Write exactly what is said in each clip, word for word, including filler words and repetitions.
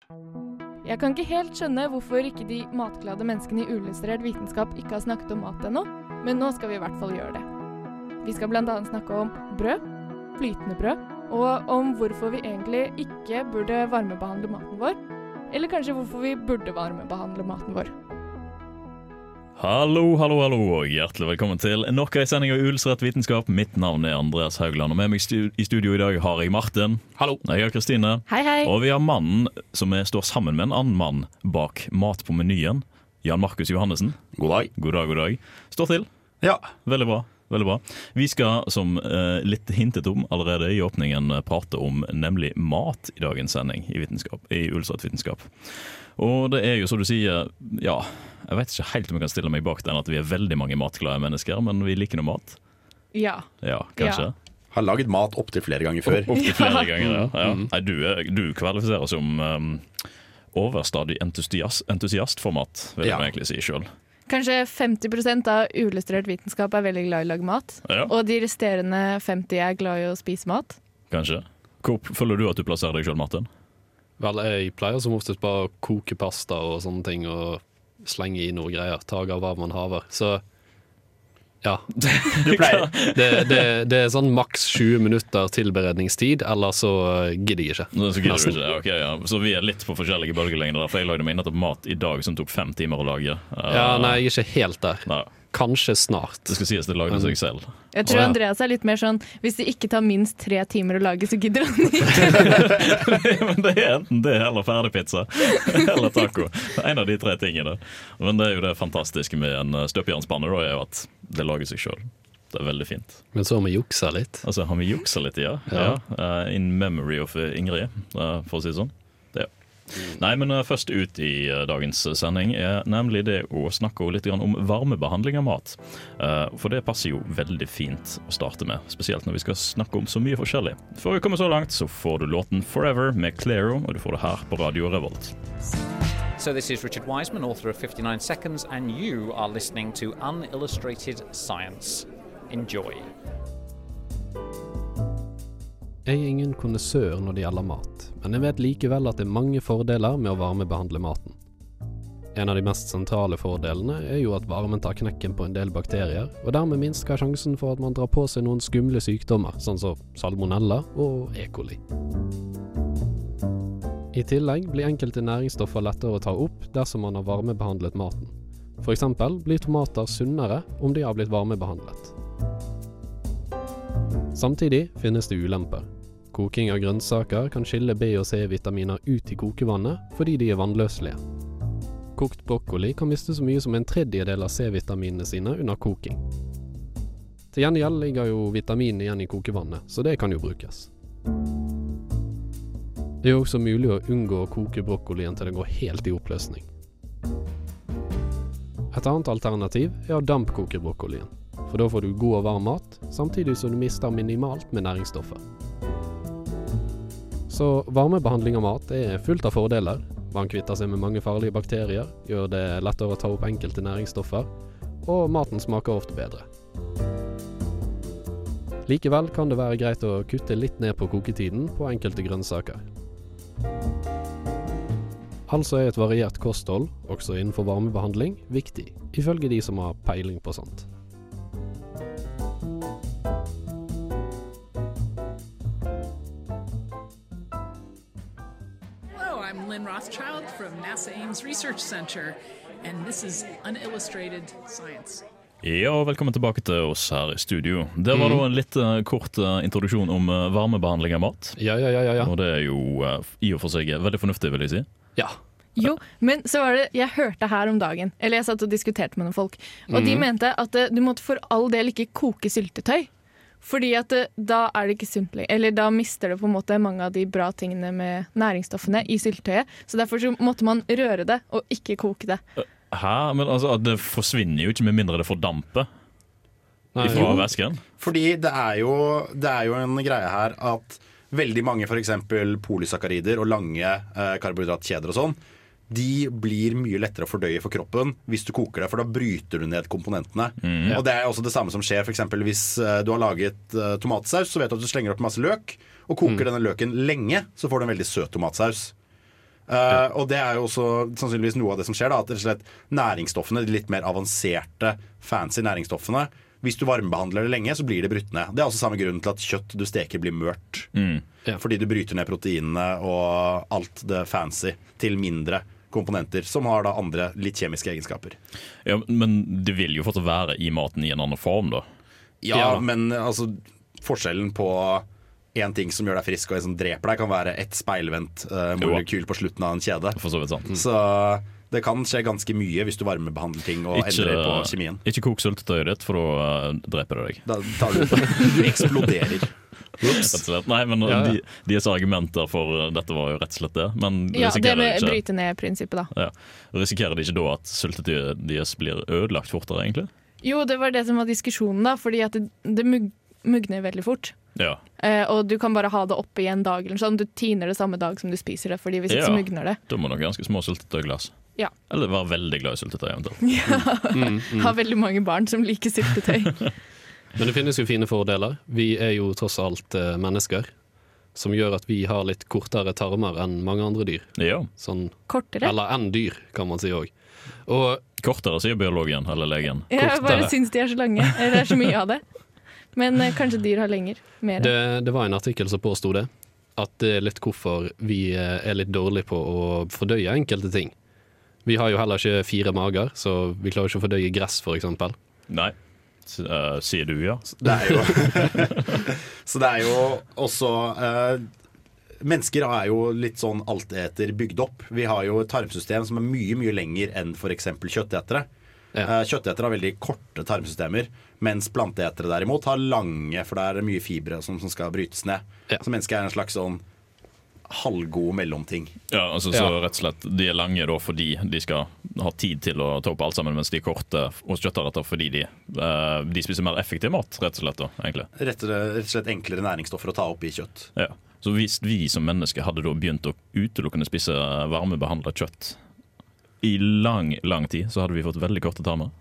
Jeg kan ikke helt skjønne hvorfor ikke de matglade menneskene i uillustrert vitenskap ikke har snakket om mat ennå, men nå skal vi i hvert fall gjøre det. Vi skal blant annet snakke om brød, flytende brød, og om hvorfor vi egentlig ikke burde varmebehandle maten vår, eller kanskje hvorfor vi burde varmebehandle maten vår. Hallo, hallo, hallo, og hjertelig velkommen til nok en sending av Uillustrert vitenskap. Mitt navn er Andreas Haugland, og med meg i studio i dag har jeg Martin. Hallo. Jeg har Kristine. Hei, hei. Og vi har mannen som er, står sammen med en annen mann bak mat på menyen. Jan Markus Johannesen. God dag. God dag, god dag. Står til. Ja. Veldig bra. Veldig bra. Vi skal, som eh, litt hintet om allerede i åpningen, prate om nemlig mat i dagens sending i, vitenskap, i Uillustrert vitenskap. Og det er jo, som du sier, ja, jeg vet ikke helt om jeg kan stille meg bak den at vi er veldig mange matglade mennesker, men vi liker noe mat. Ja. Ja, kanskje. Ja. Har laget mat opp til flere ganger før. Opp, opp til flere ganger, ja. ja. Mm. Nei, du, er, du kvalifiserer som um, overstadig entusiast, entusiast for mat, vil Ja. jeg egentlig si selv. Kanskje femti prosent av uillustrert vitenskap er veldig glad i å lage mat, Ja, og de resterende femti er glad i å spise mat. kanskje. Hvor føler du at du plasserer deg selv, Martin? Vel, jeg pleier som oftest bare å koke pasta og sånne ting og slenge i noe greier. Tage av hva man haver. Så ja. Du pleier. Det, det, det er sånn maks tjue minutter tilberedningstid, eller så gidder jeg ikke. Nå, så, gidder du Nesten. ikke. Okay, ja. Så vi er litt på forskjellige bølgelengder, for jeg lagde meg nettopp mat i dag som tok fem timer å lage. Uh, Ja, nei, jeg er ikke helt der. nei, Kanskje snart. det skal sies det lagde seg selv. Jeg tror Å, ja. Andreas er litt mer sånn, hvis det ikke tar minst tre timer å lage, så gidder han ikke. Men det er enten det eller ferdigpizza eller taco. En av de tre tingene. Men det er jo det fantastiske med en støpjernspanne, da, er jo at det lager seg selv. Det er veldig fint. Men så har vi juksa litt. Altså, har vi juksa litt, ja. Ja. ja. Uh, in memory of Ingrid, uh, for å si det sånn. Det, ja. Nei, men uh, først ut i uh, dagens sending er nemlig det å snakke litt grann om varmebehandling av mat. Uh, for det passer jo veldig fint å starte med, spesielt når vi skal snakke om så mye forskjellig. Før vi kommer så langt, så får du låten Forever med Clairo, og du får det her på Radio Revolt. So this is Richard Wiseman, author of fifty-nine seconds, and you are listening to Unillustrated Science. Enjoy. Jeg er ingen kondisør når det gjelder mat, men jeg vet likevel at det er mange fordeler med å varmebehandle maten. En av de mest sentrale fordelene er jo at varmen tar knekken på en del bakterier, og dermed minsker sjansen for at man drar på seg noen skumle sykdommer, sånn som salmonella og E. coli. I tillegg blir enkelte næringsstoffer lettere å ta opp dersom man har varmebehandlet maten. For eksempel blir tomater sunnere om de har blitt varmebehandlet. Samtidig finnes det ulemper. Koking av grønnsaker kan skille B- og C-vitaminer ut i kokevannet fordi de er vannløselige. Kokt brokkoli kan miste så mye som en tredjedel av C-vitaminene sine under koking. Til gjengjeld ligger jo vitaminene igjen i kokevannet, så det kan jo brukes. Det er også mulig å unngå å koke brokkolien til den går helt i oppløsning. Et annet alternativ er å dampkoke brokkolien, for da får du god og varm mat, samtidig som du mister minimalt med næringsstoffer. Så varmebehandling av mat er fullt av fordeler. Man kvitter seg med mange farlige bakterier, gjør det lettere å ta opp enkelte næringsstoffer, og maten smaker ofte bedre. Likevel kan det være greit å kutte litt ned på koketiden på enkelte grønnsaker. Altså er et variert kosthold, også innenfor varmebehandling, viktig, ifølge de som har peiling på sånt. Hello, I'm Lynn Rothschild from NASA Ames Research Center, and this is Unillustrated Science. Ja, og velkommen tilbake til oss her i studio. Det var Mm. da en litt uh, kort uh, introduksjon om uh, varmebehandling av mat. Ja, ja, ja, ja, ja. Og det er jo uh, i og for seg veldig fornuftig, vil jeg si. Ja. Jo, men så var det, jeg hørte her om dagen, eller jeg satt og diskuterte med noen folk, og de Mhm. mente at eh, du måtte for all del ikke koke syltetøy, fordi at eh, da er det ikke sunt lenger, eller da mister det på en måte mange av de bra tingene med næringsstoffene i syltetøyet, så derfor så måtte man røre det og ikke koke det. Hæ? Men altså, det forsvinner jo ikke med mindre det fordamper Nei, ifra jo. væsken. Fordi det er, jo, det er jo en greie her at veldig mange for eksempel polysakkarider og lange eh, karbohydratkjeder og sånn, de blir mye lettere å fordøye for kroppen hvis du koker det, for da bryter du ned komponentene. Mm. Og det er også det samme som skjer for eksempel hvis eh, du har laget eh, tomatsaus, så vet du at du slenger opp masse løk, og koker Mm. denne løken lenge, så får du en veldig søt tomatsaus. Uh, og det er jo også sannsynligvis noe av det som skjer, da, at rett og slett næringsstoffene, de litt mer avanserte, fancy næringsstoffene, hvis du varmebehandler det lenge, så blir det brutt ned. Det er også samme grunn til at kjøtt du steker blir mørt. Mm. Ja. Fordi du bryter ned proteinene og alt det fancy til mindre komponenter, som har da andre litt kjemiske egenskaper. Ja, men det vil jo fortsatt være i maten i en annen form, da. Ja, Ja. men altså, forskjellen på en ting som gjør deg frisk og en som dreper deg, kan være et speilvendt uh, molekyl på slutten av en kjede. For så vidt sant. Så det kan skje ganske mye hvis du varmebehandler ting og Ikke, endrer på kjemien. ikke kok sultetøyet ditt, for da uh, dreper det deg. Da tar du, du eksploderer. Rett og slett. Nei, men Ja, ja. de, deres argumenter for uh, dette var jo rett og slett det. Men Ja, det risikerer med de ikke, bryte ned-prinsippet, da. ja, risikerer de ikke da at sultetøyet deres blir ødelagt fortere, egentlig? Jo, det var det som var diskusjonen, da, fordi at det, det mug, mugner veldig fort. Ja. Eh, og du kan bare ha det oppe i en dag, eller sånn. Du tiner det samme dag som du spiser det, fordi hvis ikke Ja. så mugner det. Da må du ha ganske små sultetøyglass. Ja. Eller være veldig glad i syltetøy, eventuelt. Mm, mm. Har veldig mange barn som liker syltetøy. Men det finnes jo fine fordeler. Vi er jo tross alt eh, mennesker, som gjør at vi har litt kortere tarmer enn mange andre dyr. Ja. Sånn, Kortere. eller enn dyr, kan man si òg. Og Kortere, sier biologen eller legen. Jeg bare kortere. syns de er så lange. Eller det er så mye av det. Men eh, kanskje dyr har lenger. Mer. det, det var en artikkel som påsto det. At det er litt hvorfor vi eh, er litt dårlige på å fordøye enkelte ting. Vi har jo heller ikke fire mager, så vi klarer ikke å fordøye gress, for eksempel. Nei. S uh, sier du ja? Det er jo Så det er jo også uh, mennesker er jo litt sånn alteter bygd opp. Vi har jo et tarmsystem som er mye, mye lenger enn for eksempel kjøttetere. Ja. Uh, kjøttetere har veldig korte tarmsystemer, mens planteetere derimot har lange, for det er mye fibre som, som skal brytes ned. Ja. Så mennesker er en slags sånn halvgod mellomting. Ja, altså så Ja. rett og slett de er lange da fordi de skal ha tid til å ta opp alt sammen, mens de er korte hos kjøtteretter fordi de, uh, de spiser mer effektiv mat, rett og slett da, egentlig. Rett og rett og slett enklere næringsstoffer å ta opp i kjøtt. Ja. Så hvis vi som mennesker hadde da begynt å utelukkende spise varmebehandlet kjøtt i lang, lang tid, så hadde vi fått veldig korte tarmer.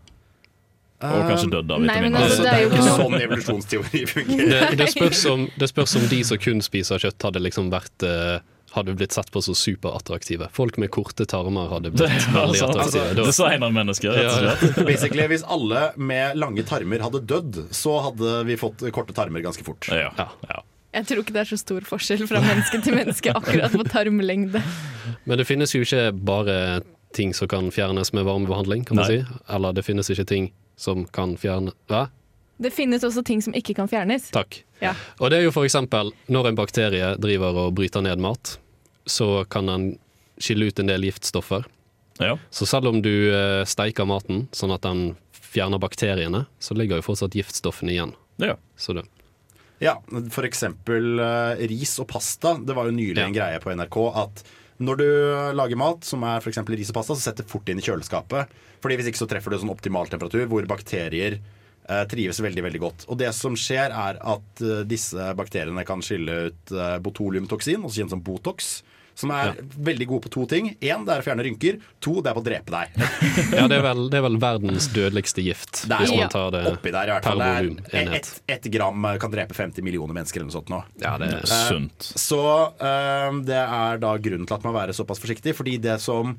Og kanskje dødd av Nei, men vitaminer. altså, Altså, det er jo ikke noe- sånn evolusjonsteori fungerer. Det, det, spørs om, det spørs om de som kun spiser kjøtt, hadde liksom vært eh, hadde blitt sett på så superattraktive. Folk med korte tarmer hadde blitt veldig Altså, attraktive. Da- designermennesker, rett og Ja, slett. Basically, hvis alle med lange tarmer hadde dødd, så hadde vi fått korte tarmer ganske fort. Ja, Ja. ja. Jeg tror ikke det er så stor forskjell fra menneske til menneske akkurat på tarmlengde. Men det finnes jo ikke bare ting som kan fjernes med varmebehandling, kan man Nei. si. Eller det finnes ikke ting som kan fjerne... Hva? Det finnes også ting som ikke kan fjernes. Takk. Ja. Og det er jo for eksempel, når en bakterie driver og bryter ned mat, så kan den skille ut en del giftstoffer. Ja. Så selv om du eh, steiker maten, sånn at den fjerner bakteriene, så ligger jo fortsatt giftstoffene igjen. Ja. Så det. Ja, for eksempel eh, ris og pasta. Det var jo nylig Ja. en greie på N R K at når du lager mat, som er for eksempel ris og pasta, så sett det fort inn i kjøleskapet. Fordi hvis ikke så treffer du sånn optimal temperatur, hvor bakterier eh, trives veldig, veldig godt. Og det som skjer er at eh, disse bakteriene kan skille ut eh, botuliumtoksin, også kjent som Botox, som er veldig god på to ting. En, det er å fjerne rynker. To, det er på å drepe deg. Ja, det er, vel, det er vel verdens dødeligste gift, Det er hvis jo man tar det Oppi der i hvert per fall. Det er volumenhet. ett et gram kan drepe femti millioner mennesker eller noe sånt nå. Ja, det er Sunt. Så øh, det er da grunnen til at man må være såpass forsiktig, fordi det som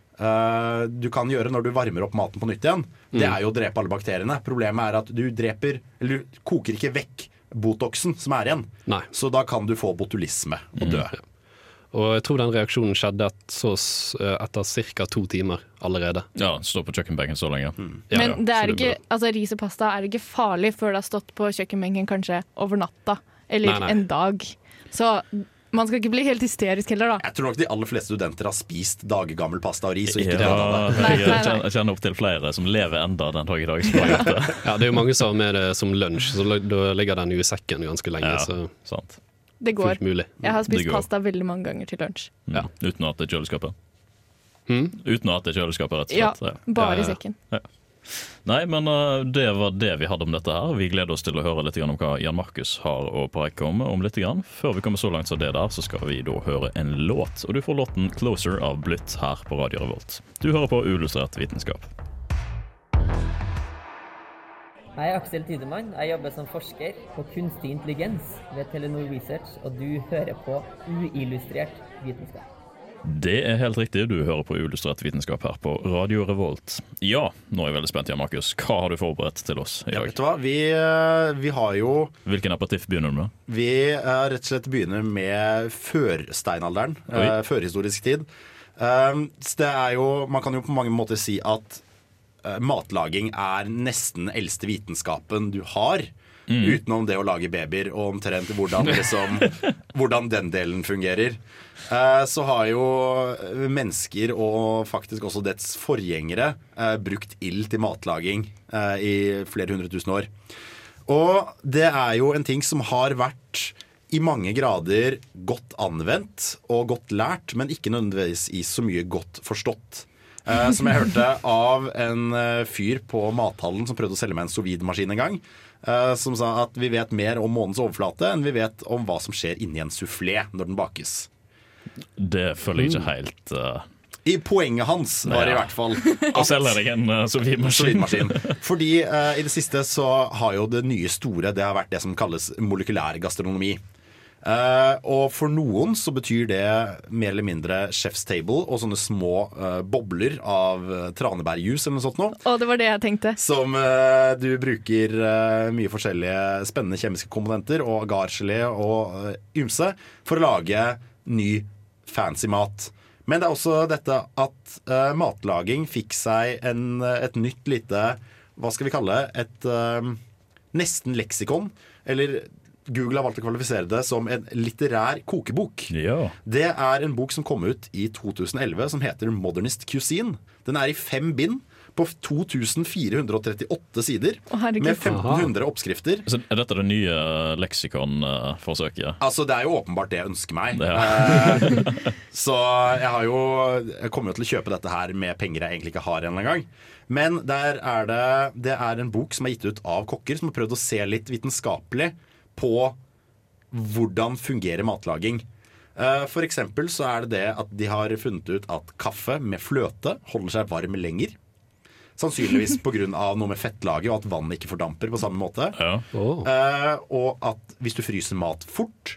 øh, du kan gjøre når du varmer opp maten på nytt igjen, det er jo å drepe alle bakteriene. Problemet er at du dreper, eller du koker ikke vekk botoxen som er igjen. Nei. Så da kan du få botulisme og dø. Og jeg tror den reaksjonen skjedde et, så, s- etter ca. to timer allerede. Ja, stå på kjøkkenbenken så lenge. Ja, Men det så er ikke, bra. altså ris og pasta er ikke farlig før det har stått på kjøkkenbenken kanskje over natta, eller Nei, nei. en dag. Så man skal ikke bli helt hysterisk heller, da. Jeg tror nok de aller fleste studenter har spist daggammel pasta og ris og ikke Ja, dødd av det. Nei, jeg nei, nei. kjenner, jeg kjenner opp til flere som lever enda den dag i dag. Som har gjort det. Ja, det er jo mange som har med det som lunsj, så da ligger den jo i sekken ganske lenge. Ja, Så sant. Det går. fullt mulig. Jeg har Det spist går. pasta veldig mange ganger til lunsj. Mm. Ja. Uten å ha hatt det i kjøleskapet. Mm. Uten å ha hatt det i kjøleskapet, rett og Ja, slett. Ja. bare Ja, i ja. sekken. Nei, men uh, det var det vi hadde om dette her. Vi gleder oss til å høre litt grann om hva Jan Markus har å preike om, om litt grann. Før vi kommer så langt som det der, så skal vi da høre en låt. Og du får låten 'Closer' av Blytt her på Radio Revolt. Du hører på Uillustrert vitenskap. Jeg er Aksel Tidemann. Jeg jobber som forsker på kunstig intelligens ved Telenor Research, og du hører på Uillustrert vitenskap. Det er helt riktig, du hører på Illustrert vitenskap her på Radio Revolt. Ja, nå er jeg veldig spent, ja, Markus. Hva har du forberedt til oss i dag? Ja, vet du hva? Vi, vi har jo... Hvilken aperitif begynner du med? Vi uh, rett og slett begynner med førsteinalderen, uh, førhistorisk tid. Uh, det er jo, man kan jo på mange måter si at uh, matlaging er nesten eldste vitenskapen du har. Mm. Utenom det å lage babyer og omtrent hvordan, liksom, hvordan den delen fungerer. Eh, så har jo mennesker og faktisk også dets forgjengere eh, brukt ild til matlaging eh, i flere hundre tusen år. Og det er jo en ting som har vært i mange grader godt anvendt og godt lært, men ikke nødvendigvis i så mye godt forstått. Eh, som jeg hørte av en eh, fyr på mathallen som prøvde å selge meg en sous vide-maskin en gang. Uh, som sa at vi vet mer om månens overflate enn vi vet om hva som skjer inni en soufflé når den bakes. Det føler jeg ikke helt uh... I poenget hans var det i hvert fall å selge deg en uh, sous vide-maskin. Fordi uh, i det siste så har jo det nye store det har vært det som kalles molekylær gastronomi. Uh, og for noen så betyr det mer eller mindre chef's table og sånne små uh, bobler av uh, tranebærjus eller noe sånt nå. Å, det var det jeg tenkte. Som uh, du bruker uh, mye forskjellige spennende kjemiske komponenter og agargelé og uh, ymse for å lage ny fancy mat. Men det er også dette at uh, matlaging fikk seg en, et nytt lite, hva skal vi kalle et uh, nesten leksikon, eller Google har valgt å kvalifisere det som en litterær kokebok. Ja. Det er en bok som kom ut i to tusen elleve som heter Modernist Cuisine. Den er i fem bind på to tusen fire hundre trettiåtte sider Å, med femten hundre oppskrifter. Så er dette det nye leksikonforsøket? Altså, det er jo åpenbart det jeg ønsker meg. Ja. eh, så jeg har jo Jeg kommer jo til å kjøpe dette her med penger jeg egentlig ikke har en eller annen gang. Men der er det, det er en bok som er gitt ut av kokker som har prøvd å se litt vitenskapelig på hvordan fungerer matlaging. For eksempel så er det det at de har funnet ut at kaffe med fløte holder seg varm lenger. Sannsynligvis på grunn av noe med fettlaget og at vann ikke fordamper på samme måte. Ja. Oh. Og at hvis du fryser mat fort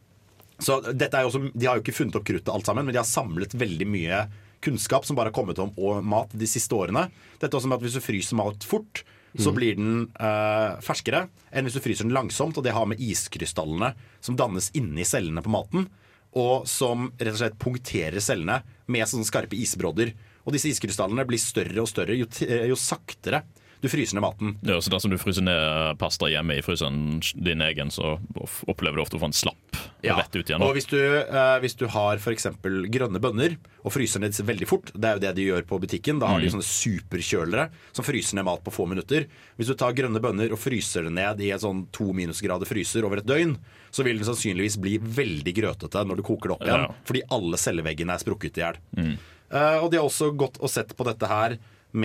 så dette er jo også, de har jo ikke funnet opp kruttet alt sammen, men de har samlet veldig mye kunnskap som bare har kommet om mat de siste årene. Dette er også med at hvis du fryser mat fort så blir den uh, ferskere enn hvis du fryser den langsomt, og det har med iskrystallene som dannes inni cellene på maten, og som rett og slett punkterer cellene med sånne skarpe isbrodder. Og disse iskrystallene blir større og større jo, jo saktere du fryser ned maten. Ja, så dersom du fryser ned pasta hjemme i fryseren din egen, så opplever du ofte å få en slapp ja. rett ut igjen. Og hvis du, uh, hvis du har for eksempel grønne bønner og fryser ned veldig fort, det er jo det de gjør på butikken, da har de sånne superkjølere som fryser ned mat på få minutter. Hvis du tar grønne bønner og fryser det ned i en sånn to minusgrader fryser over et døgn, så vil det sannsynligvis bli veldig grøtete når du koker det opp igjen, ja. fordi alle celleveggene er sprukket i hjel. Mm. Uh, og de har også gått og sett på dette her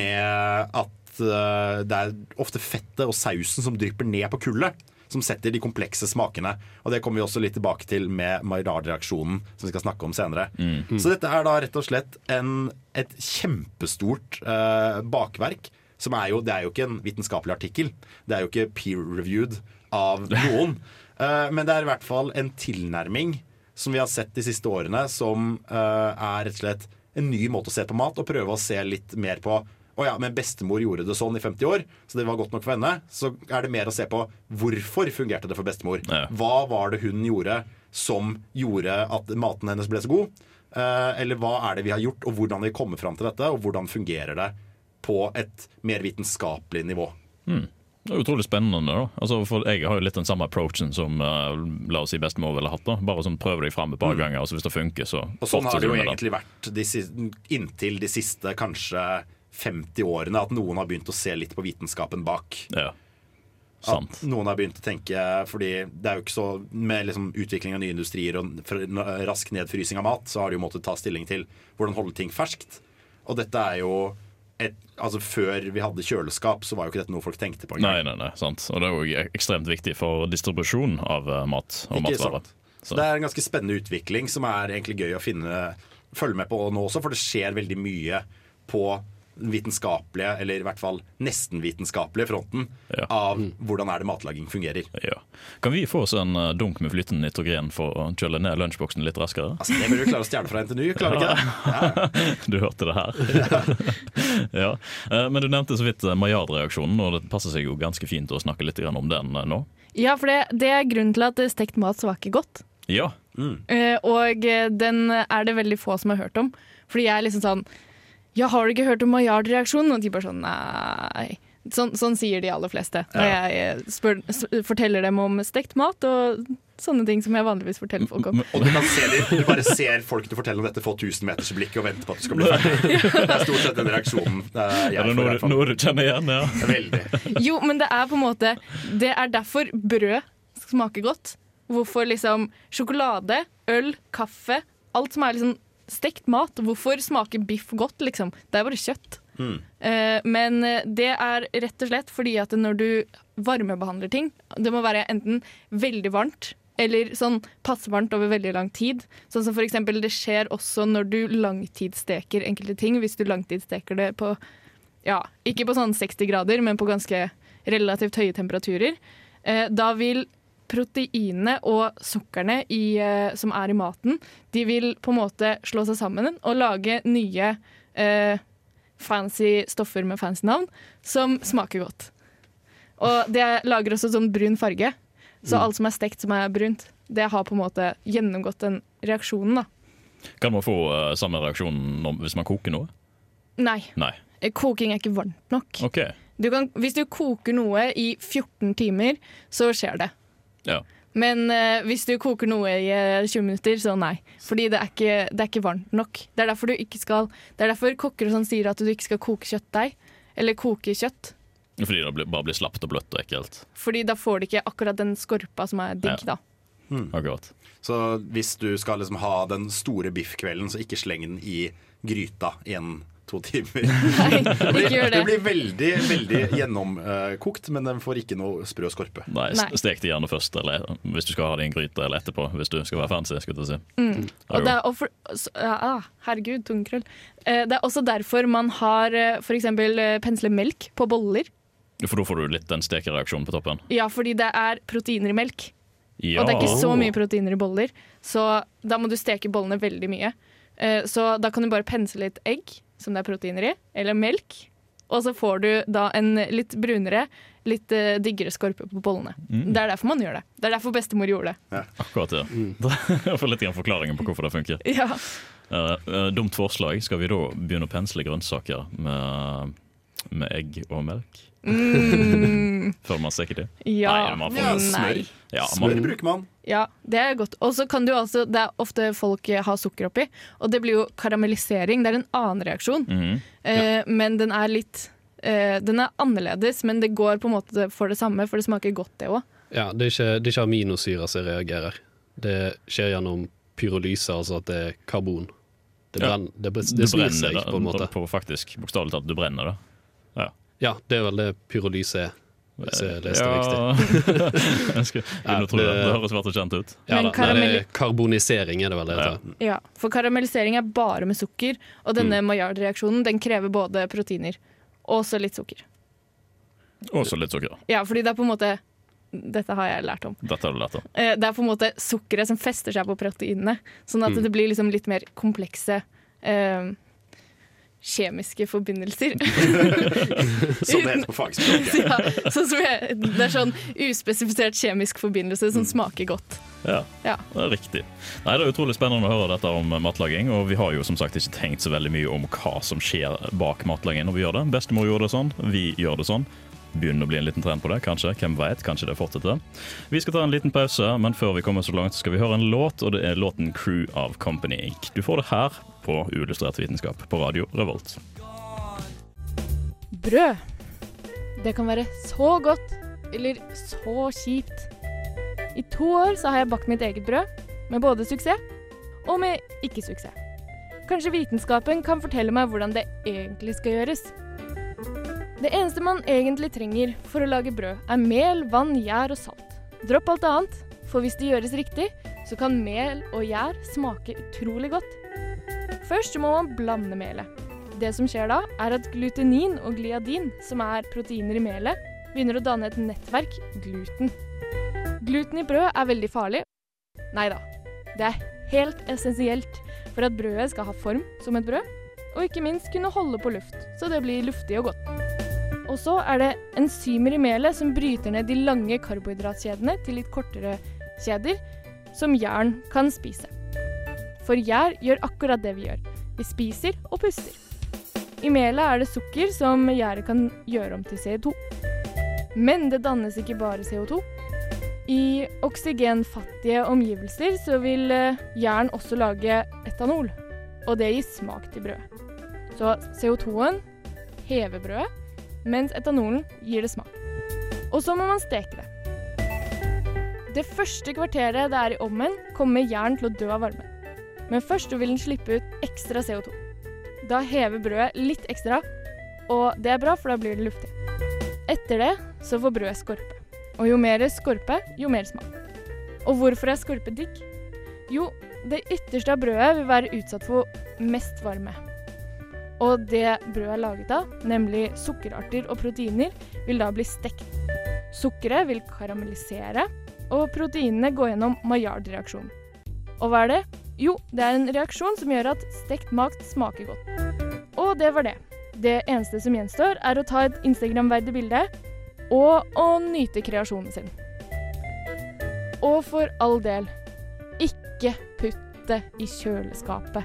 med at det er ofte fettet og sausen som drypper ned på kullet, som setter de komplekse smakene. Og det kommer vi også litt tilbake til med Maillard-reaksjonen, som vi skal snakke om senere. Mm. Mm. Så dette er da rett og slett en, et kjempestort uh, bakverk, som er jo, det er jo ikke en vitenskapelig artikkel. Det er jo ikke peer-reviewed av noen. uh, men det er i hvert fall en tilnærming som vi har sett de siste årene, som uh, er rett og slett en ny måte å se på mat, og prøve å se litt mer på å ja, men bestemor gjorde det sånn i femti år, så det var godt nok for henne. Så er det mer å se på hvorfor fungerte det for bestemor. Ja. Hva var det hun gjorde som gjorde at maten hennes ble så god? Eh, eller hva er det vi har gjort, og hvordan vi kommer fram til dette, og hvordan fungerer det på et mer vitenskapelig nivå? Mm. Det er utrolig spennende da. Altså, for jeg har jo litt den samme approachen som uh, la oss si bestemor ville hatt da. Bare sånn prøver deg frem et par mm. ganger, og så hvis det funker, så og sånn har det jo egentlig vært de siste, inntil de siste kanskje femti årene, at noen har begynt å se litt på vitenskapen bak. Ja, sant. At noen har begynt å tenke, fordi det er jo ikke så med liksom utvikling av nye industrier og rask nedfrysing av mat, så har de jo måttet ta stilling til hvordan holde ting ferskt. Og dette er jo et, altså før vi hadde kjøleskap, så var jo ikke dette noe folk tenkte på. Nei, nei, nei, sant. Og det er jo ekstremt viktig for distribusjon av mat og matvarer. Så det er en ganske spennende utvikling som er egentlig gøy å finne, følge med på nå også, for det skjer veldig mye på vitenskapelige, eller i hvert fall nesten vitenskapelige fronten Ja. av hvordan er det matlaging fungerer. Ja. Kan vi få oss en uh, dunk med flytende nitrogen for å kjøle ned lunsjboksen litt raskere? Altså, det bør du klare å stjerne fra N T N U, klarer du ikke det? Ja. Du hørte det her. Ja. Uh, men du nevnte så vidt uh, Maillard-reaksjonen, og det passer seg jo ganske fint å snakke litt grann om den uh, nå. Ja, for det, det er grunnen til at stekt mat smaker godt. Ja. Mm. Eh, og eh, den er det veldig få som har hørt om. Fordi jeg er liksom sånn Ja, har du ikke hørt om Maillard-reaksjonen? Og de bare sånn, nei. Sånn, sånn sier de aller fleste. Når Ja. jeg spør, s- forteller dem om stekt mat og sånne ting som jeg vanligvis forteller folk om. Og du kan se dem, du bare ser folk du forteller om dette få tusenmetersblikk og vente på at du skal bli ferdig. Det er stort sett den reaksjonen eh, jeg Er det får i noe, hvert fall. noe du kjenner igjen? Ja. Veldig. Jo, men det er på en måte Det er derfor brød smaker godt. Hvorfor liksom sjokolade, øl, kaffe, alt som er liksom stekt mat. Hvorfor smaker biff godt, liksom? Det er bare kjøtt. Mm. Eh, men det er rett og slett fordi at når du varmebehandler ting, det må være enten veldig varmt eller sånn passe varmt over veldig lang tid. Sånn som for eksempel det skjer også når du langtidssteker enkelte ting. Hvis du langtidssteker det på, ja, ikke på sånn seksti grader, men på ganske relativt høye temperaturer. Eh, da vil proteinene og sukkerne i, eh, som er i maten, de vil på en måte slå seg sammen og lage nye eh, fancy stoffer med fancy navn som smaker godt. Og det lager også sånn brun farge. Så alt som er stekt som er brunt, det har på en måte gjennomgått den reaksjonen, da. Kan man få uh, samme reaksjon når- hvis man koker noe? Nei, Nei. eh, koking er ikke varmt nok. OK. Du kan, hvis du koker noe i fjorten timer, så skjer det. Ja. Men eh, hvis du koker noe i eh, tjue minutter, så nei. Fordi det er, ikke, det er ikke varmt nok. Det er derfor du ikke skal Det er derfor kokker og sånn sier at du ikke skal koke kjøttdeig. Eller koke kjøtt. Fordi det blir- bare blir slapt og bløtt og ekkelt. Fordi da får du ikke akkurat den skorpa som er digg, Ja. da. Akkurat. Så hvis du skal liksom ha den store biffkvelden, så ikke sleng den i gryta i en to timer. Nei, ikke gjør Det det. blir veldig, veldig gjennomkokt, men den får ikke noe sprø skorpe. Nei, Nei. stek det gjerne først, eller hvis du skal ha det i en gryte, eller etterpå, hvis du skal være fancy, skulle jeg si. Mm. Og det er, og for, så- ja, ah, herregud, tungekrøll. Eh, det er også derfor man har eh, for eksempel eh, penslet melk på boller. For da får du litt den stekereaksjonen på toppen. Ja, fordi det er proteiner i melk. Ja. Og det er ikke så mye proteiner i boller, så da må du steke bollene veldig mye. Eh, Så da kan du bare pensle litt egg, som det er proteiner i, eller melk. Og så får du da en litt brunere, litt eh, diggere skorpe på bollene. Mm. Det er derfor man gjør det. Det er derfor bestemor gjorde det. Akkurat det. Jeg får litt igjen forklaringen på hvorfor det funker. Ja. Eh, eh, dumt forslag. Skal vi da begynne å pensle grønnsaker med, med egg og melk? Mm, Før man steker det? ja. Nei, man får- Ja, smør. Nei. Ja, Smør man, bruker man. Ja, det er godt. Og så kan du altså, det er ofte folk eh, har sukker oppi, og det blir jo karamellisering. Det er en annen reaksjon, Mhm. eh, men den er litt eh, Den er annerledes, men det går på en måte for det samme, for det smaker godt, det òg. Ja, det er ikke, det er ikke aminosyrer som reagerer. Det skjer gjennom pyrolyse, altså at det er karbon. Det, Ja. brenn, det, det, Du det snur brenner seg, det, på en måte. på faktisk, bokstavelig talt, du brenner det. Ja, det er vel det pyrolyse er, hvis jeg leste Ja. riktig. Jeg skulle begynne å tro det. det- Det høres svært og kjent ut. Ja, Men da, nei, det karamell- er karbonisering er det vel det Ja. heter. Ja, for karamellisering er bare med sukker, og denne Maillard-reaksjonen den krever både proteiner og også litt sukker. Og så litt sukker. Ja, fordi det er på en måte Dette har jeg lært om. Dette har du lært om. Eh, Det er på en måte sukkeret som fester seg på proteinene, sånn at det blir liksom litt mer komplekse eh, kjemiske forbindelser. Som det heter på fagspråket. ja, sånn som jeg, det er sånn uspesifisert kjemisk forbindelse som smaker godt. Ja, Ja. det er riktig. Nei, det er utrolig spennende å høre dette om matlaging, og vi har jo som sagt ikke tenkt så veldig mye om hva som skjer bak matlagingen når vi gjør det. Bestemor gjorde det sånn, vi gjør det sånn. Begynner å bli en liten trend på det, kanskje. Hvem vet, kanskje det fortsetter. Vi skal ta en liten pause, men før vi kommer så langt skal vi høre en låt, og det er låten Crew of Company Inc. Du får det her på Uillustrert vitenskap på Radio Revolt. Brød. Det kan være så godt, eller så kjipt. I to år så har jeg bakt mitt eget brød, med både suksess og med ikke-suksess. Kanskje vitenskapen kan fortelle meg hvordan det egentlig skal gjøres. Det eneste man egentlig trenger for å lage brød, er mel, vann, gjær og salt. Dropp alt annet, for hvis det gjøres riktig, så kan mel og gjær smake utrolig godt. Først må man blande melet. Det som skjer da, er at glutenin og gliadin, som er proteiner i melet, begynner å danne et nettverk, gluten. Gluten i brød er veldig farlig. Neida, det er helt essensielt for at brødet skal ha form som et brød, og ikke minst kunne holde på luft, så det blir luftig og godt. Og så er det enzymer i melet som bryter ned de lange karbohydratkjedene til litt kortere kjeder, som jern kan spise. For jær gjør akkurat det vi gjør. Vi spiser og puster. I melet er det sukker som jæret kan gjøre om til C O to. Men det dannes ikke bare C O to. I oksygenfattige omgivelser så vil jern også lage etanol, og det gir smak til brød. Så C O to-en hever brødet, mens etanolen gir det smak. Og så må man steke det. Det første kvarteret det er i ovnen, kommer jern til å dø av varme. Men først vil den slippe ut ekstra C O to. Da hever brødet litt ekstra, og det er bra, for da blir det luftig. Etter det så får brødet skorpe. Og jo mer skorpe, jo mer smak. Og hvorfor er skorpe digg? Jo, det ytterste av brødet vil være utsatt for mest varme. Og det brødet er laget av, nemlig sukkerarter og proteiner, vil da bli stekt. Sukkeret vil karamellisere, og proteinene går gjennom Maillard-reaksjonen. Og hva er det? Jo, det er en reaksjon som gjør at stekt mat smaker godt. Og det var det. Det eneste som gjenstår er å ta et Instagram-verdig bilde, og å nyte kreasjonen sin. Og for all del, ikke putt det i kjøleskapet.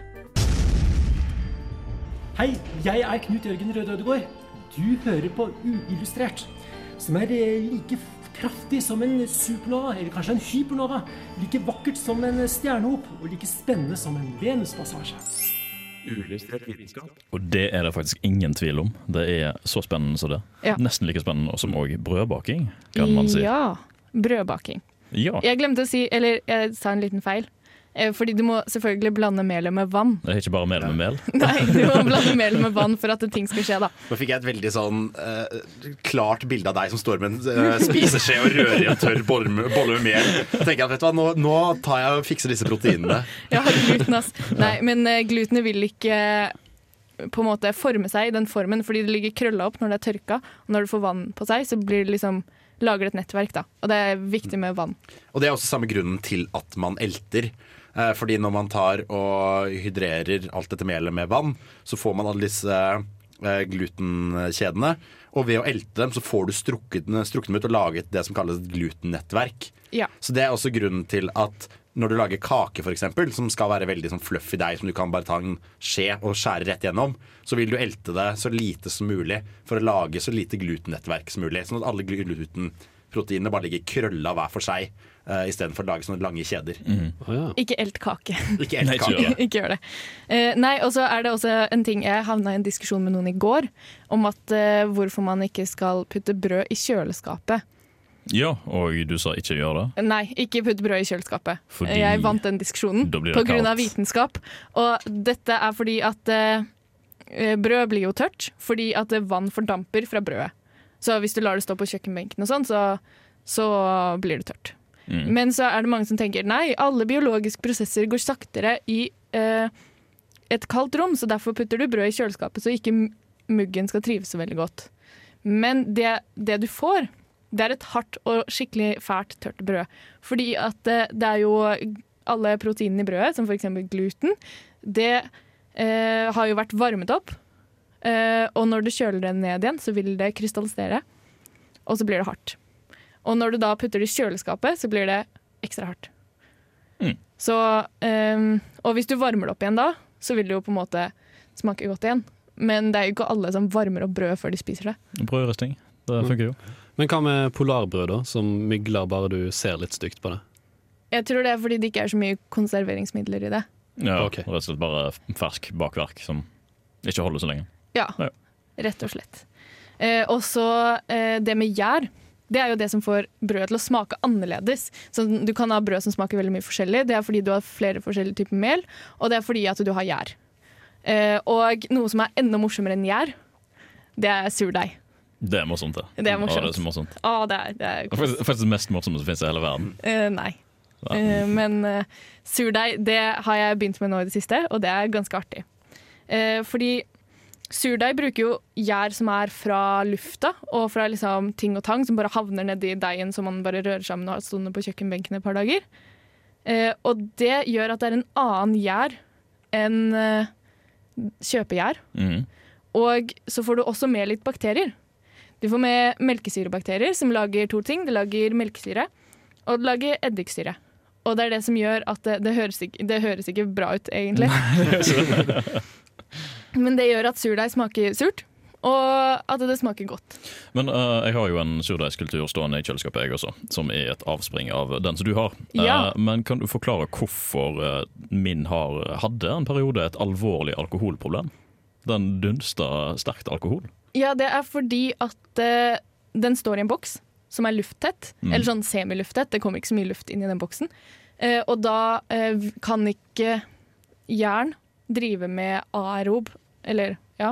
Hei, jeg er Knut Jørgen Røde Ødegård. Du hører på Uillustrert, som er like kraftig som en supernova, eller kanskje en hypernova, like vakkert som en stjernehop, og like spennende som en Venuspassasje. Uillustrert vitenskap. Og det er det faktisk ingen tvil om. Det er så spennende som det. Ja. Nesten like spennende som også brødbaking, kan man si. Ja, brødbaking. Ja. Jeg glemte å si, eller jeg sa en liten feil, fordi du må selvfølgelig blande melet med vann. Det er ikke bare mel med mel. Nei, du må blande melet med vann for at ting skal skje da. Nå fikk jeg et veldig sånn uh, klart bilde av deg som står med en uh, spiseskje og rører i en tørr bolle med, bolle med mel. Jeg tenker at, vet du hva, nå, nå tar jeg og fikser disse proteinene. Ja, gluten, ass. Nei, men uh, glutenet vil ikke uh, på en måte forme seg i den formen, fordi det ligger krøllet opp når det er tørka, og når du får vann på seg, så blir det liksom lager et nettverk da, og det er viktig med vann. Og det er også samme grunnen til at man elter. Fordi når man tar og hydrerer alt dette melet med vann, så får man alle disse glutenkjedene. Og ved å elte dem så får du strukket, strukket dem ut og laget det som kalles glutennettverk. Ja. Så det er også grunnen til at når du lager kake for eksempel, som skal være veldig sånn fluffy deig, som du kan bare ta en skje og skjære rett gjennom, så vil du elte det så lite som mulig for å lage så lite glutennettverk som mulig. Sånn at alle glutenproteinene bare ligger krølla hver for seg, Uh, i stedet for å lage sånne lange kjeder. Mm. Oh, ja. Ikke elt kake. Ikke elt kake. Nei, ikke gjør det. Uh, nei, og så er det også en ting, jeg havnet i en diskusjon med noen i går, om at uh, hvorfor man ikke skal putte brød i kjøleskapet. Ja, og du sa ikke gjør det? Nei, ikke putte brød i kjøleskapet. Fordi jeg vant den diskusjonen på grunn av vitenskap. Og dette er fordi at uh, brød blir jo tørt, fordi at vann fordamper fra brødet. Så hvis du lar det stå på kjøkkenbenken og sånn, så, så blir det tørt. Mm. Men så er det mange som tenker nei, alle biologiske prosesser går saktere i eh, et kaldt rom, så derfor putter du brød i kjøleskapet så ikke muggen skal trives så veldig godt. Men det, det du får, det er et hardt og skikkelig fælt tørt brød. Fordi at eh, det er jo alle proteinene i brødet, som for eksempel gluten, det eh, har jo vært varmet opp, eh, og når du kjøler det ned igjen, så vil det krystallisere, og så blir det hardt. Og når du da putter det i kjøleskapet, så blir det ekstra hardt. Mm. Så, um, og hvis du varmer det opp igjen da, så vil det jo på en måte smake godt igjen. Men det er jo ikke alle som varmer opp brød før de spiser det. Brødrøsting, det funker jo. Mm. Men hva med polarbrød da, som mygler bare du ser litt stygt på det? Jeg tror det er fordi det ikke er så mye konserveringsmidler i det. Ja, okay. Rett og slett bare fersk bakverk som ikke holder så lenge. Ja, ja. Rett og slett. Eh, og så eh, det med gjær. Det er jo det som får brød til å smake annerledes. Så du kan ha brød som smaker veldig mye forskjellig. Det er fordi du har flere forskjellige typer mel, og det er fordi at du har gjær. Eh, og noe som er enda morsommere enn gjær, det er surdeig. Det er morsomt, det. Det er morsomt. Å, det er så morsomt. Å, det er, det er faktisk, faktisk det mest morsomme som finnes i hele verden. Eh, nei. Ja. Eh, men uh, surdeig, det har jeg begynt med nå i det siste, og det er ganske artig. Eh, fordi surdeig bruker jo gjær som er fra lufta, og fra liksom ting og tang som bare havner nedi deigen som man bare rører sammen og har stående på kjøkkenbenken et par dager. Eh, og det gjør at det er en annen gjær enn eh, kjøpegjær. Mm. Og så får du også med litt bakterier. Du får med melkesyrebakterier som lager to ting. Det lager melkesyre, og det lager eddiksyre. Og det er det som gjør at det, det, høres, ikke, det høres ikke bra ut, egentlig. Men det gjør at surdeig smaker surt, og at det smaker godt. Men uh, jeg har jo en surdeigskultur stående i kjøleskapet jeg også, som er et avspring av den som du har. Ja. Uh, men kan du forklare hvorfor uh, min har, hadde en periode et alvorlig alkoholproblem? Den dunsta sterkt alkohol. Ja, det er fordi at uh, den står i en boks som er lufttett, Mm. eller sånn semilufttett. Det kommer ikke så mye luft inn i den boksen. Uh, og da uh, kan ikke jern drive med aerob, eller ja,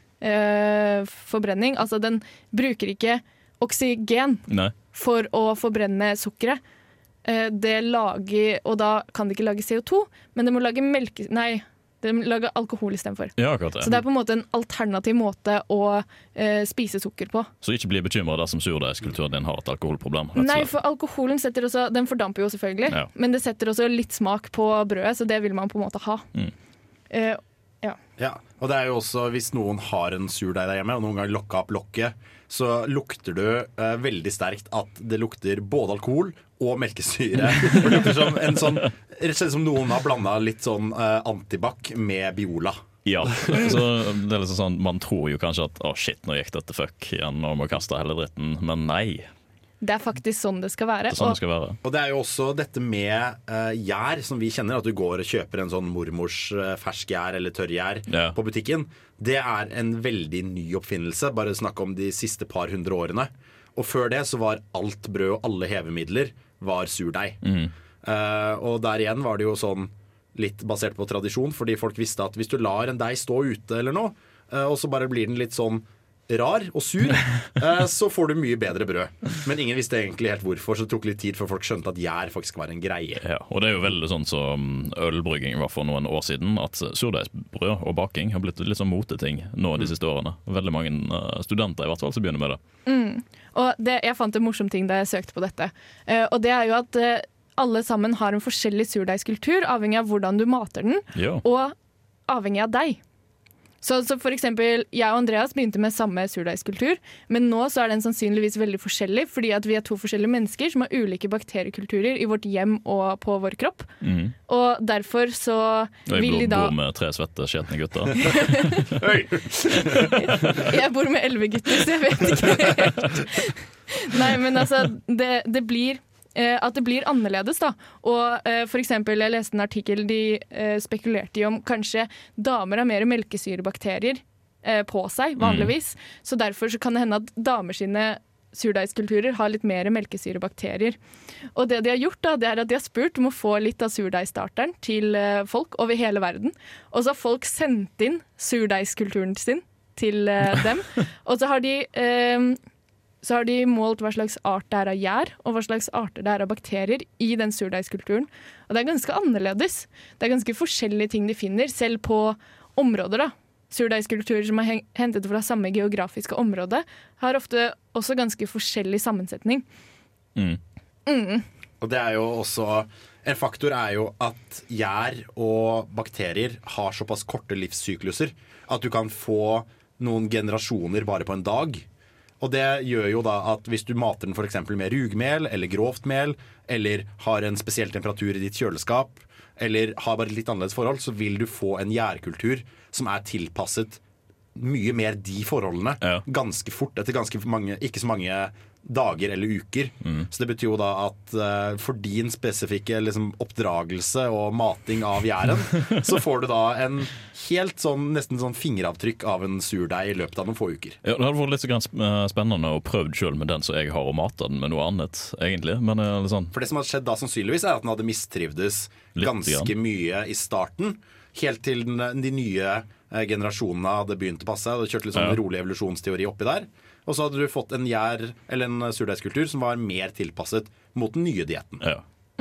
uh, forbrenning. Altså den bruker ikke oksygen Nei. for å forbrenne sukkeret. Uh, det lager, og da kan det ikke lage C O to, men det må lage melke... Nei, det må lage alkohol i stedet for. Ja, akkurat det. Så det er på en måte en alternativ måte å uh, spise sukker på. Så ikke bli bekymret dersom surdeigskulturen din har et alkoholproblem. rett og Nei, slett. for alkoholen setter også, den fordamper jo selvfølgelig, Ja. men det setter også litt smak på brødet, så det vil man på en måte ha. Mm. Uh, Ja, og det er jo også hvis noen har en surdeig der hjemme og noen ganger lokka opp lokket, så lukter du eh, veldig sterkt at det lukter både alkohol og melkesyre. Det lukter som en sånn, rett og slett som noen har blandet litt sånn eh, antibac med Biola. Ja, så det er liksom sånn, man tror jo kanskje at å shit, nå gikk dette fuck igjen, nå må vi kaste hele dritten, men nei, det er faktisk sånn det skal være. det er sånn og- det skal være. Og det er jo også dette med uh, gjær, som vi kjenner, at du går og kjøper en sånn mormors uh, fersk gjær eller tørr gjær Ja. på butikken. Det er en veldig ny oppfinnelse, bare snakk om de siste par hundre årene. Og før det så var alt brød og alle hevemidler var surdeig. Mm. Uh, og der igjen var det jo sånn litt basert på tradisjon, fordi folk visste at hvis du lar en deig stå ute eller noe, uh, og så bare blir den litt sånn rar og sur, uh, så får du mye bedre brød. Men ingen visste egentlig helt hvorfor, så det tok litt tid før folk skjønte at gjær faktisk var en greie. Ja, og det er jo veldig sånn som ølbrygging var for noen år siden, at surdeigsbrød og baking har blitt litt sånn moteting nå de siste årene. Veldig mange uh, studenter i hvert fall som begynner med det. Mm. Og det, jeg fant en morsom ting da jeg søkte på dette, uh, og det er jo at uh, alle sammen har en forskjellig surdeigskultur, avhengig av hvordan du mater den, Ja. og avhengig av deg. Så, så for eksempel, jeg og Andreas begynte med samme surdeigskultur, men nå så er den sannsynligvis veldig forskjellig, fordi at vi er to forskjellige mennesker som har ulike bakteriekulturer i vårt hjem og på vår kropp. Mm. Og derfor så Og jeg vil bor, de da bor med tre svette, skjetne gutter. Jeg bor med elleve gutter, så jeg vet ikke helt. Nei, men altså, det, det blir eh, at det blir annerledes, da. Og eh, for eksempel, jeg leste en artikkel de eh, spekulerte i om kanskje damer har mer melkesyrebakterier eh, på seg, vanligvis. Så derfor så kan det hende at damer sine surdeigskulturer har litt mer melkesyrebakterier. Og det de har gjort, da, det er at de har spurt om å få litt av surdeigstarteren til eh, folk over hele verden. Og så har folk sendt inn surdeigskulturen sin til eh, dem. Og så har de eh, så har de målt hva slags art det er av gjær, og hva slags arter det er av bakterier i den surdeigskulturen. Og det er ganske annerledes. Det er ganske forskjellige ting de finner, selv på områder, da. Surdeigskulturer som er hentet fra samme geografiske område, har ofte også ganske forskjellig sammensetning. Mm. Mm. Og det er jo også en faktor er jo at gjær og bakterier har såpass korte livssykluser at du kan få noen generasjoner bare på en dag. Og det gjør jo da at hvis du mater den for eksempel med rugmel eller grovt mel, eller har en spesiell temperatur i ditt kjøleskap, eller har bare litt annerledes forhold, så vil du få en gjærkultur som er tilpasset mye mer de forholdene Ja. ganske fort, etter ganske mange, ikke så mange dager eller uker. Mm. Så det betyr jo da at uh, for din spesifikke liksom, oppdragelse og mating av gjæren, så får du da en helt sånn, nesten sånn fingeravtrykk av en surdeig i løpet av noen få uker. Ja, det hadde vært litt så grann sp- eh, spennende å prøve selv med den som jeg har, og mate den med noe annet, egentlig. Men eh, litt sånn, For det som hadde skjedd da sannsynligvis er at den hadde mistrivdes Litt ganske grann. mye i starten, helt til den, de nye eh, generasjonene hadde begynt å passe, og det kjørte litt sånn Ja. rolig evolusjonsteori oppi der. Og så hadde du fått en gjær, eller en surdeigskultur som var mer tilpasset mot den nye dietten. ja.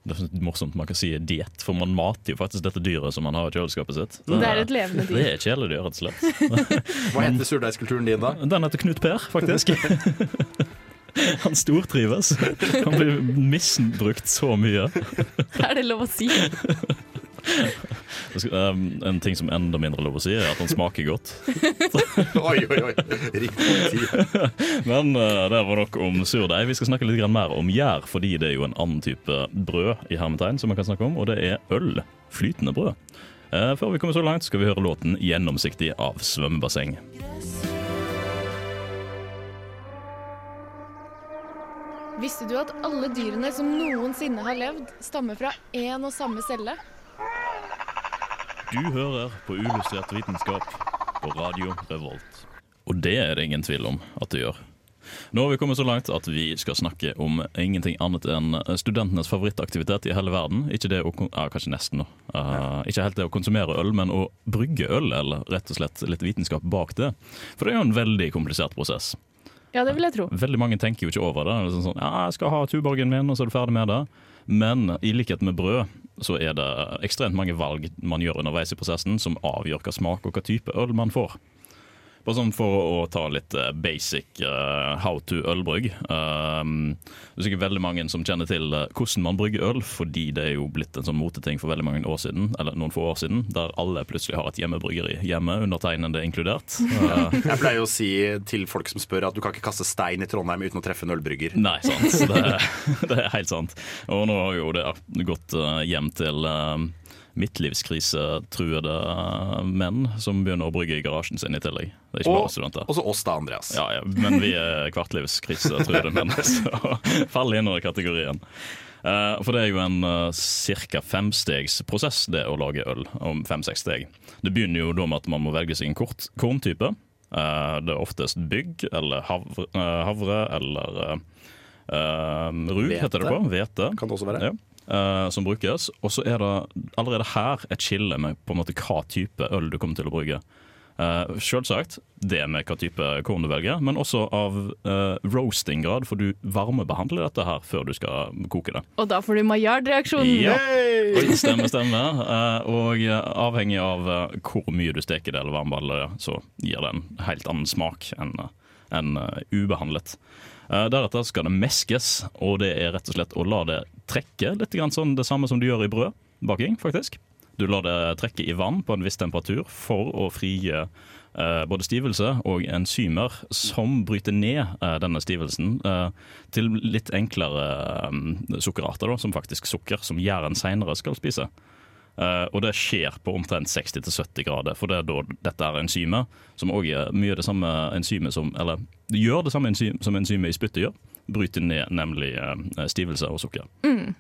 Det er så morsomt man kan si diett, for man mater jo faktisk dette dyret som man har i kjøleskapet sitt. Det er et levende dyr. Det er et kjæledyr, rett og slett. Hva heter surdeigskulturen din da? Den heter Knut Per, faktisk. Han stortrives. Han blir misbrukt så mye. Er det lov å si? En ting som enda mindre lov å si, er at han smaker godt. Oi, oi, oi. Riktig. Men uh, det var nok om surdeig. Vi skal snakke litt grann mer om gjær, fordi det er jo en annen type brød i hermetegn som man kan snakke om, og det er øl. Flytende brød. Uh, før vi kommer så langt, skal vi høre låten Gjennomsiktig av Svømmebasseng. Visste du at alle dyrene som noensinne har levd, stammer fra en og samme celle? Du hører på Uillustrert vitenskap på Radio Revolt. Og det er det ingen tvil om at du gjør. Nå har vi kommet så langt at vi skal snakke om ingenting annet enn studentenes favorittaktivitet i hele verden. Ikke det å, ja, kanskje nesten uh, ikke helt det å konsumere øl, men å brygge øl, eller rett og slett litt vitenskap bak det. For det er jo en veldig komplisert prosess. Ja, det vil jeg tro. Veldig mange tenker jo ikke over det. Det er sånn, ja, jeg skal ha tuborgen min, og så er du ferdig med det. Men i likhet med brød, så er det ekstremt mange valg man gjør underveis i prosessen som avgjør hva smak og hva type øl man får. Bare sånn for å ta litt basic uh, how to ølbrygg. Um, det er sikkert veldig mange som kjenner til uh, hvordan man brygger øl, fordi det er jo blitt en sånn moteting for veldig mange år siden, eller noen få år siden, der alle plutselig har et hjemmebryggeri hjemme, undertegnende inkludert. Uh, Jeg pleier å si til folk som spør at du kan ikke kaste stein i Trondheim uten å treffe en ølbrygger. Nei, sant. Det, det er helt sant. Og nå har jo det gått uh, hjem til... Uh, midtlivskrisetruede menn som begynner å brygge i garasjen sin i tillegg. Det er ikke bare studenter. Og så oss da, Andreas. Ja, ja, men vi er kvartlivskrisetruede menn, så faller inn under kategorien. Uh, for det er jo en uh, cirka femstegs prosess det å lage øl om fem-seks steg. Det begynner jo da med at man må velge seg en kort korntype. Uh, det er oftest bygg, eller havre, uh, havre eller uh, uh, rug, Vete. heter det på. Hvete. Kan det også være. Ja. Uh, som brukes, og så er det allerede her et skille med på en måte hva type øl du kommer til å brygge. Uh, Selvsagt det med hva type korn du velger, men også av uh, roasting-grad, for du varmebehandler dette her før du skal koke det. Og da får du Maillard-reaksjonen. Ja, Oi, stemme, stemme. Uh, og avhengig av uh, hvor mye du steker det eller varmebehandler det, så gir det en helt annen smak enn uh, en, uh, ubehandlet. Uh, deretter skal det meskes, og det er rett og slett å la det trekke litt grann sånn det samme som du gjør i brødbaking, faktisk. Du lar det trekke i vann på en viss temperatur for å frige uh, både stivelse og enzymer som bryter ned uh, denne stivelsen uh, til litt enklere um, sukkerarter, da, som faktisk sukker, som gjæren senere skal spise. Uh, og det skjer på omtrent seksti til sytti grader, for det er da dette er enzymet, som også er mye det samme enzymet som, eller det gjør det samme enzym, som enzymet i spyttet gjør, bryter ned nemlig uh, stivelse og sukker. Mm.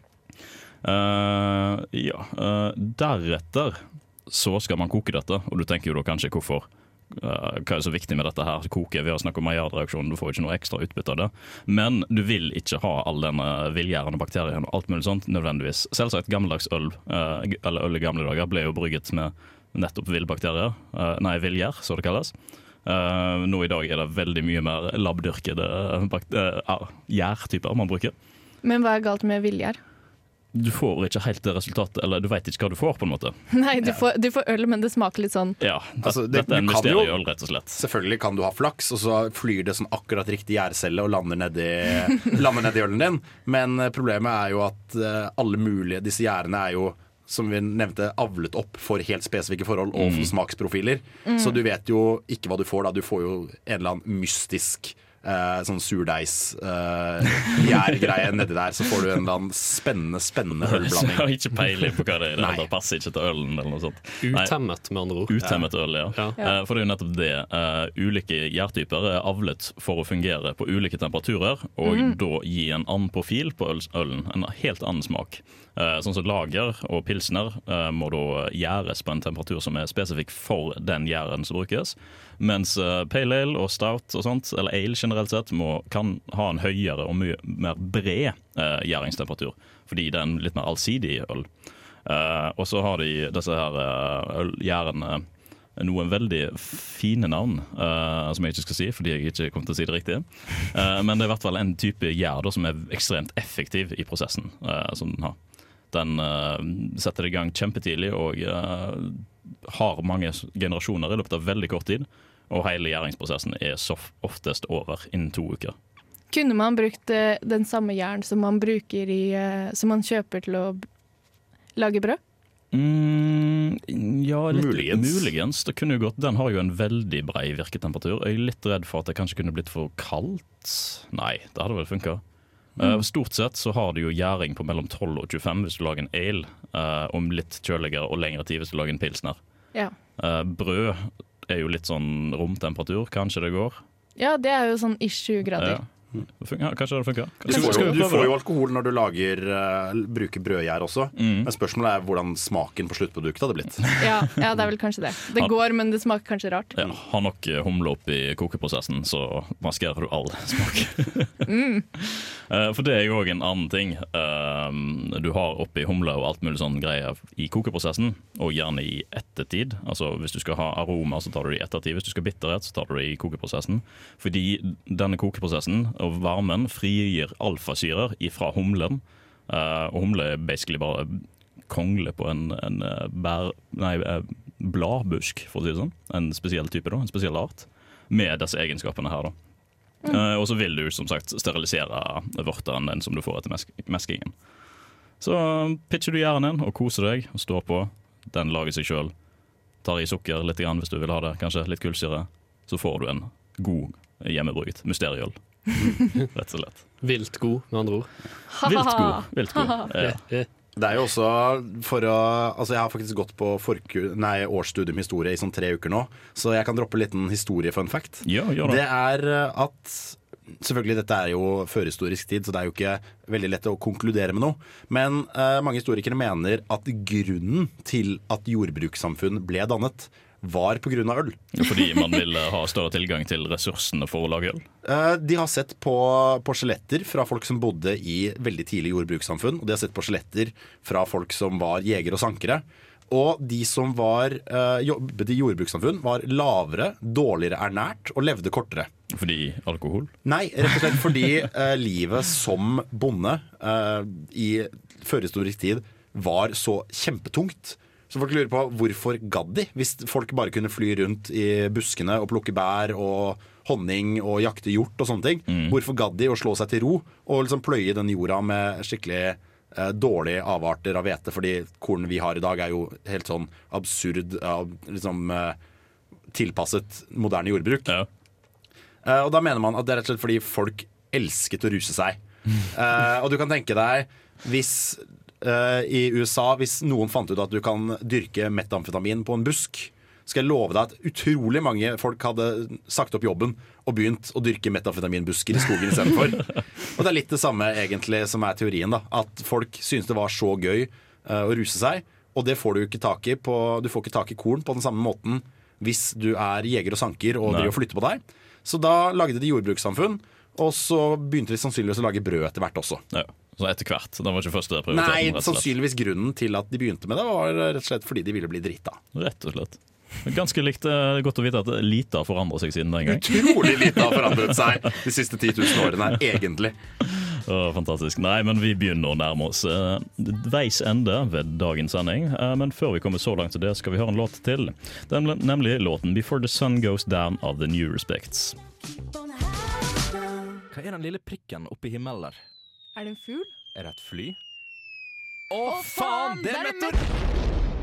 Uh, ja, uh, deretter så skal man koke dette, og du tenker jo da kanskje hvorfor. Uh, hva er så viktig med dette her? Koke, vi har snakket om Maillard-reaksjonen, du får ikke noe ekstra utbytte av det. Men du vil ikke ha all denne villgjærende bakterien og alt mulig sånt nødvendigvis. Selvsagt gammeldags øl, uh, eller øl i gamle dager, ble jo brygget med nettopp villbakterier, uh, nei, villgjær, så det kalles. Uh, nå i dag er det veldig mye mer labbdyrkede uh, gjærtyper man bruker. Men hva er galt med villgjær? Du får ikke helt det resultatet, eller du vet ikke hva du får på en måte. Nei, du, ja. får, du får øl, men det smaker litt sånn. Ja, det, altså, det, dette er en mysterieøl, rett og slett. Selvfølgelig kan du ha flaks, og så flyr det sånn akkurat riktig gjærcelle og lander nedi, lander nedi ølen din. Men problemet er jo at alle mulige, disse gjærene er jo, som vi nevnte, avlet opp for helt spesifikke forhold og for smaksprofiler. Mm. Så du vet jo ikke hva du får da. Du får jo en eller annen mystisk Uh, sånn surdeis uh, gjærgreie nedi der, så får du en eller annen spennende spennende ølblanding. Jeg har ikke peiling på hva det er. Det passer ikke til ølen eller noe sånt. Utemmet, med andre ord. Utemmet øl, ja. ja. Uh, for det er jo nettopp det. Uh, ulike gjærtyper er avlet for å fungere på ulike temperaturer, og mm. da gi en annen profil på øl, ølen. En helt annen smak. Uh, sånn som lager og pilsner uh, må da gjæres på en temperatur som er spesifikk for den gjæren som brukes. Mens uh, pale ale og stout og sånt, eller ale generelt sett, må, kan ha en høyere og mye mer bred uh, gjæringstemperatur, fordi det er en litt mer allsidig øl. Uh, og så har de disse her uh, ølgjærene noen veldig fine navn, uh, som jeg ikke skal si, fordi jeg ikke kommer til å si det riktig. Uh, men det er i hvert fall en type gjær da, som er ekstremt effektiv i prosessen, uh, som den har. Den uh, setter det i gang kjempetidlig og uh, har mange generasjoner i løpet av veldig kort tid. Og hele gjæringsprosessen er så oftest over innen to uker. Kunne man brukt uh, den samme jern som man bruker i, uh, som man kjøper til å lage brød? Mm, ja, litt muligens. muligens. Det kunne jo gått. Den har jo en veldig bred virketemperatur. Jeg er litt redd for at det kanskje kunne blitt for kaldt. Nei, det hadde vel funket. Mm. Uh, stort sett så har du jo gjæring på mellom tolv og tjuefem hvis du lager en ale, uh, om litt kjøligere og lengre tid hvis du lager en pilsner. Ja. Uh, brød er jo litt sånn romtemperatur, kanskje det går. Ja, det er jo sånn ish tjue grader. Ja. Ja, kanskje det funker. Du får, jo, du får jo alkohol når du lager, uh, bruker brødgjær også. Mm. Men spørsmålet er hvordan smaken på sluttproduktet hadde blitt. Ja, ja, det er vel kanskje det. Det går, men det smaker kanskje rart. Ja, har nok humle opp i kokeprosessen, så maskerer du all smak. mm. uh, for det er jo også en annen ting. Uh, du har oppi humle og alt mulig sånn greier i kokeprosessen, og gjerne i ettertid. Altså hvis du skal ha aroma, så tar du det i ettertid. Hvis du skal bitterhet, så tar du det i kokeprosessen. Fordi denne kokeprosessen og varmen frigir alfasyrer ifra humlen. Uh, og humle er basically bare kongle på en, en bær, nei, bladbusk, for å si det sånn. En spesiell type, da, en spesiell art, med disse egenskapene her. Da. Mm. Uh, og så vil du som sagt sterilisere vørteren den som du får etter mesk meskingen. Så pitcher du gjæren din og koser deg og står på. Den lager seg selv. Tar i sukker litt grann hvis du vil ha det, kanskje litt kullsyre. Så får du en god hjemmebrukt mysteriøl. Rett og slett. Vilt god, med andre ord. Vilt god, vilt god. Ja. Det er jo også for å Altså jeg har faktisk gått på nei, årsstudium historie i sånn tre uker nå, så jeg kan droppe en liten historie-fun fact. Ja, gjør det. Det er at selvfølgelig, dette er jo førhistorisk tid, så det er jo ikke veldig lett å konkludere med noe. Men uh, mange historikere mener at grunnen til at jordbrukssamfunn ble dannet, var på grunn av øl. Fordi man vil ha større tilgang til ressursene for å lage øl? Uh, de har sett på, på skjeletter fra folk som bodde i veldig tidlig jordbrukssamfunn, og de har sett på skjeletter fra folk som var jegere og sankere. Og de som var, uh, jobbet i jordbrukssamfunn, var lavere, dårligere ernært og levde kortere. Fordi alkohol? Nei, rett og slett fordi uh, livet som bonde uh, i førhistorisk tid var så kjempetungt. Så folk lurer på hvorfor gadd de, hvis folk bare kunne fly rundt i buskene og plukke bær og honning og jakte hjort og sånne ting. Mm. Hvorfor gadd de å slå seg til ro og liksom pløye den jorda med skikkelig eh, dårlige avarter av hvete, fordi korn vi har i dag er jo helt sånn absurd, eh, liksom eh, tilpasset moderne jordbruk. Ja. Eh, og da mener man at det er rett og slett fordi folk elsket å ruse seg. eh, og du kan tenke deg hvis Uh, i U S A, hvis noen fant ut at du kan dyrke metamfetamin på en busk, skal jeg love deg at utrolig mange folk hadde sagt opp jobben og begynt å dyrke metamfetaminbusker i skogen i stedet for. Og det er litt det samme egentlig som er teorien, da. At folk synes det var så gøy uh, å ruse seg, og det får du ikke tak i på, du får ikke tak i korn på den samme måten hvis du er jeger og sanker og driver og flytter på deg. Så da lagde de jordbrukssamfunn, og så begynte de sannsynligvis å lage brød etter hvert også. Ja. Så etter hvert, det var ikke første prioriteten. Nei, sannsynligvis grunnen til at de begynte med det var rett og slett fordi de ville bli drita. Rett og slett. Ganske likt, godt å vite at lite har forandret seg siden den gang. Utrolig lite har forandret seg de siste ti tusen årene, egentlig. Åh, fantastisk. Nei, men vi begynner å nærme oss uh, veis ende ved dagens sending. Uh, men før vi kommer så langt til det, skal vi høre en låt til. Det er nemlig låten Before the Sun Goes Down of The New Respects. Hva er den lille prikken oppe i himmelen der? Er det en fugl? Er det et fly? Å, faen! Det er meteor!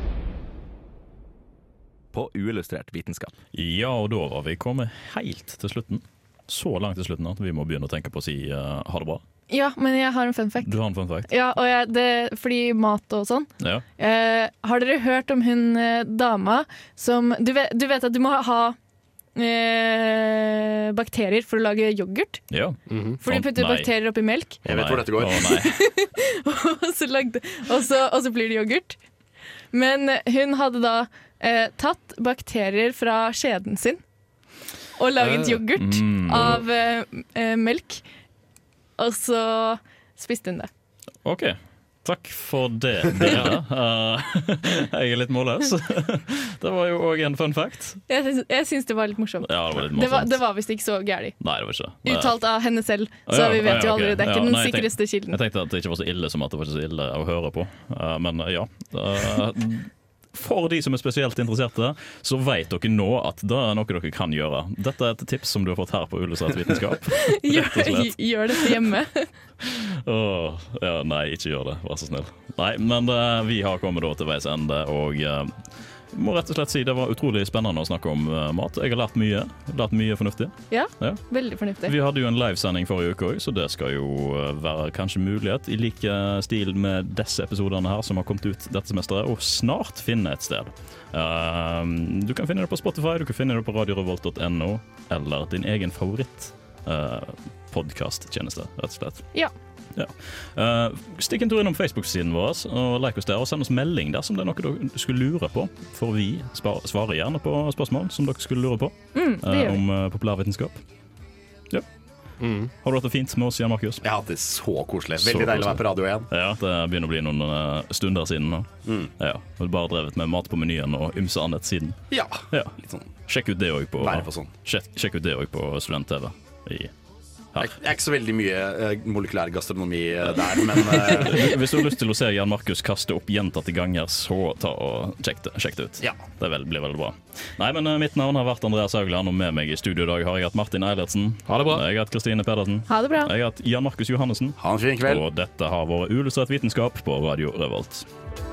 På uillustrert vitenskap. Ja, og da var vi kommet helt til slutten. Så langt til slutten at vi må begynne å tenke på å si uh, ha det bra. Ja, men jeg har en fun fact. Du har en fun fact? Ja, og jeg, det, fordi mat og sånn. Ja. Uh, har dere hørt om hun uh, dama som du vet, du vet at du må ha Eh, bakterier for å lage yoghurt. Ja. Mm-hmm. For de putter nei. bakterier oppi melk. Jeg vet hvor dette går. Oh, og, så lagde, og, så, og så blir det yoghurt. Men hun hadde da eh, tatt bakterier fra skjeden sin og laget uh, yoghurt mm, av eh, melk. Og så spiste hun det. Ok. Takk for det, Dere. Uh, jeg er litt målløs. Det var jo òg en fun fact. Jeg syns, jeg syns det var litt morsomt. Ja, det var litt morsomt. Det var, det var visst ikke så gærlig. Nei, det var ikke. Uttalt av henne selv, så ja, vi vet ja, jo aldri. okay. Det er ikke ja, den nei, sikreste jeg tenkte, kilden. Jeg tenkte at det ikke var så ille som at det var ikke så ille å høre på. Uh, men ja. Uh, For de som er spesielt interesserte, så vet dere nå at det er noe dere kan gjøre. Dette er et tips som du har fått her på Illustrert vitenskap. gjør, gjør dette hjemme. oh, ja, nei, ikke gjør det, vær så snill. Nei, men uh, vi har kommet da til veis ende, og uh, må rett og slett si det var utrolig spennende å snakke om uh, mat. Jeg har lært mye, lært mye fornuftig. Ja, ja, veldig fornuftig. Vi hadde jo en livesending forrige uke også, så det skal jo uh, være kanskje mulighet i like stil med disse episoderne her som har kommet ut dette semesteret, og snart finne et sted. Uh, du kan finne det på Spotify, du kan finne det på radio revolt punktum no, eller din egen favoritt uh, podcast-tjeneste, rett og slett. Ja. Ja. Uh, stikk en tur innom Facebook-siden vår og like oss der, og send oss melding dersom det er noe dere skulle lure på, for vi svarer gjerne på spørsmål som dere skulle lure på mm, uh, om uh, populærvitenskap. Ja. Mm. Har du hatt det fint med oss, Jan Markus? Jeg har hatt det så koselig. Veldig så deilig å være på radio igjen. Ja, det begynner å bli noen uh, stunder siden nå. Mm. Ja, og bare drevet med mat på menyen og ymse annet siden. Ja, ja. Litt sånn. Sjekk ut det også på, på sånn. sjekk, sjekk ut det også på Student-TV i Jeg er ikke så veldig mye uh, molekylær gastronomi uh, der, men uh... Hvis du har lyst til å se Jan Markus kaste opp gjentatte ganger, så ta og sjekk det, sjekk det ut. Ja. Det vel, blir veldig bra. Nei, men uh, mitt navn har vært Andreas Haugland, og med meg i studio i dag har jeg hatt Martin Eilertsen. Ha det bra. Jeg har hatt Kristine Pedersen. Ha det bra. Jeg har hatt Jan Markus Johannessen. Ha en fin kveld. Og dette har vært Illustrert vitenskap på Radio Revolt.